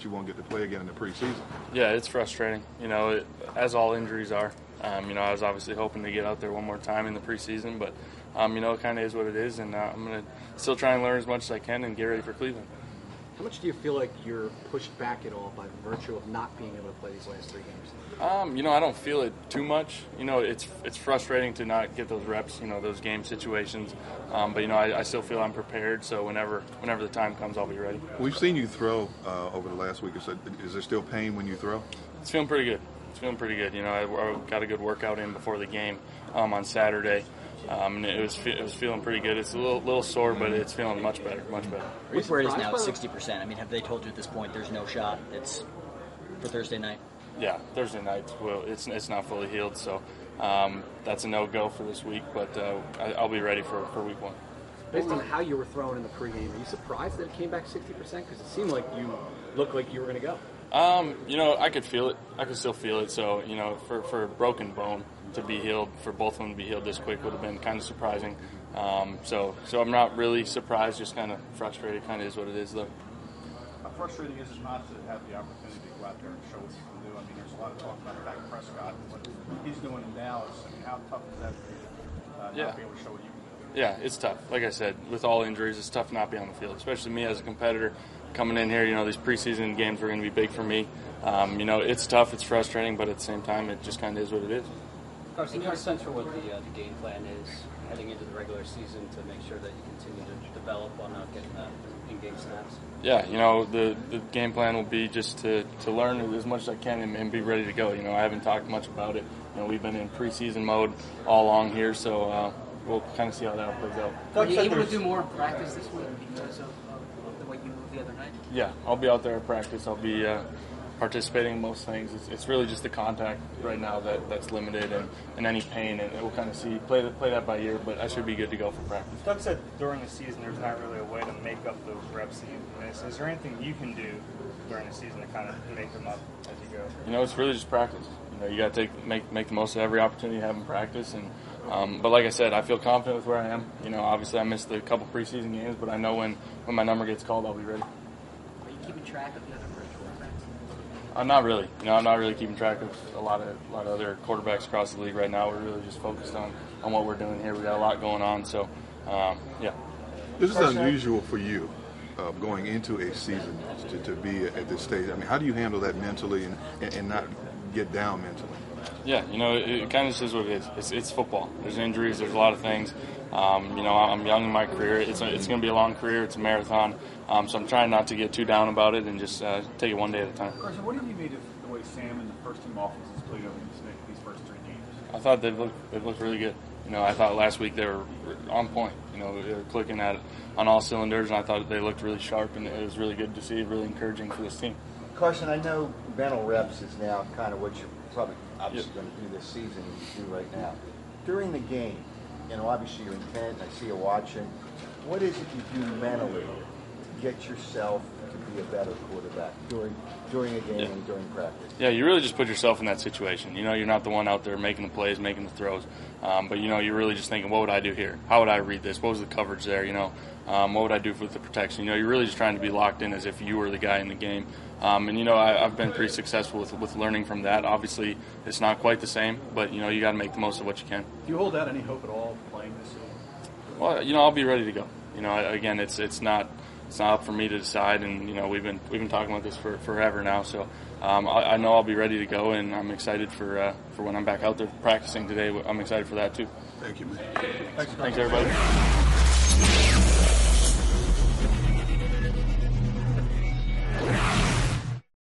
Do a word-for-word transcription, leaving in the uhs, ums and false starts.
that you won't get to play again in the preseason. Yeah, it's frustrating. You know, it, as all injuries are. Um, you know, I was obviously hoping to get out there one more time in the preseason, but um, you know, it kind of is what it is, and uh, I'm going to still try and learn as much as I can and get ready for Cleveland. How much do you feel like you're pushed back at all by virtue of not being able to play these last three games? Um, you know, I don't feel it too much. You know, it's it's frustrating to not get those reps, you know, those game situations. Um, but, you know, I, I still feel I'm prepared, so whenever whenever the time comes, I'll be ready. We've seen you throw uh, over the last week or so. Is there still pain when you throw? It's feeling pretty good. It's feeling pretty good. You know, I, I got a good workout in before the game um, on Saturday. Um, and it was it was feeling pretty good. It's a little little sore, but it's feeling much better, much better. Look where it is now, sixty percent. I mean, have they told you at this point there's no shot? It's for Thursday night. Yeah, Thursday night. Well, it's it's not fully healed, so um, that's a no go for this week. But uh, I, I'll be ready for, for week one. Based on how you were throwing in the pregame, are you surprised that it came back sixty percent? Because it seemed like you looked like you were going to go. Um, you know, I could feel it. I could still feel it. So, you know, for, for a broken bone to be healed, for both of them to be healed this quick would have been kind of surprising. Um, so, so I'm not really surprised, just kind of frustrated. Kind of is what it is, though. How frustrating is it not to have the opportunity to go out there and show what you can do? I mean, there's a lot of talk about Dak Prescott and what he's doing in Dallas. I mean, how tough is that for you uh, yeah. not be able to show what you can do? Yeah, it's tough. Like I said, with all injuries, it's tough not to be on the field, especially me as a competitor. Coming in here, you know, these preseason games are going to be big for me. Um, you know, it's tough, it's frustrating, but at the same time, it just kind of is what it is. Carson, do you have a sense for what the, uh, the game plan is heading into the regular season to make sure that you continue to develop while not getting uh, in-game snaps? Yeah, you know, the, the game plan will be just to, to learn as much as I can and, and be ready to go. You know, I haven't talked much about it. You know, we've been in preseason mode all along here, so uh, we'll kind of see how that plays out. Were you able to do more practice this week because of, of, of the way you moved the other night? Yeah, I'll be out there at practice. I'll be uh, participating in most things. It's, it's really just the contact right now that, that's limited and, and any pain, and we'll kind of see, play, the, play that by ear, but I should be good to go for practice. Doug said during the season there's not really a way to make up those reps that you miss. Is there anything you can do during the season to kind of make them up as you go? You know, it's really just practice. You know, you got to take make make the most of every opportunity you have in practice. And um, but like I said, I feel confident with where I am. You know, obviously I missed a couple preseason games, but I know when, when my number gets called, I'll be ready. Are you keeping track of the other first quarterbacks? I'm not really. You know, I'm not really keeping track of a lot of a lot of other quarterbacks across the league right now. We're really just focused on, on what we're doing here. We got a lot going on, so um, yeah. This is unusual for you, uh, going into a season to, to be at this stage. I mean, how do you handle that mentally and, and, and not get down mentally? Yeah, you know, it, it kind of just is what it is. It's, it's football. There's injuries. There's a lot of things. Um, you know, I'm young in my career. It's a, it's going to be a long career. It's a marathon. Um, so I'm trying not to get too down about it and just uh, take it one day at a time. Carson, what do you made of the way Sam and the first team offenses played over these, these first three games? I thought they've looked, they've looked really good. You know, I thought last week they were on point. You know, they were clicking at on all cylinders, and I thought they looked really sharp, and it was really good to see, really encouraging for this team. Carson, I know mental reps is now kind of what you're probably obviously Yep. going to do this season, you do right now. During the game, you know, obviously you're intent, I see you watching. What is it you do mentally to get yourself to be a better quarterback during during a game Yeah. and during practice? Yeah, you really just put yourself in that situation. You know, you're not the one out there making the plays, making the throws. Um, but, you know, you're really just thinking, what would I do here? How would I read this? What was the coverage there? You know, um, what would I do with the protection? You know, you're really just trying to be locked in as if you were the guy in the game. Um, and, you know, I, I've been pretty successful with, with learning from that. Obviously, it's not quite the same, but, you know, you got to make the most of what you can. Do you hold out any hope at all playing this season? Well, you know, I'll be ready to go. You know, again, it's it's not it's not up for me to decide, and you know, we've been we've been talking about this for forever now. So um, I, I know I'll be ready to go, and I'm excited for uh, for when I'm back out there practicing today. I'm excited for that too. Thank you, man. Thanks, Thanks everybody.